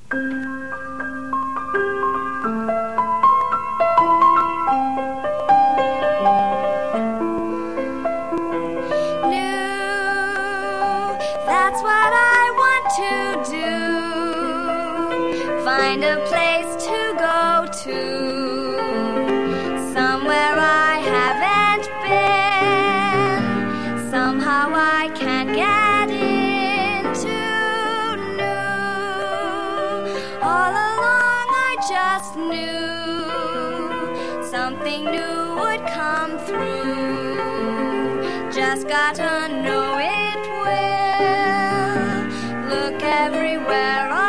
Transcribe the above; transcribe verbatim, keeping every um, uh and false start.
That's what I want to do. Find a place to go to, somewhere I haven't been. Somehow I can get into new. All along I just knew something new would come through. Just gotta know it will. Look everywhere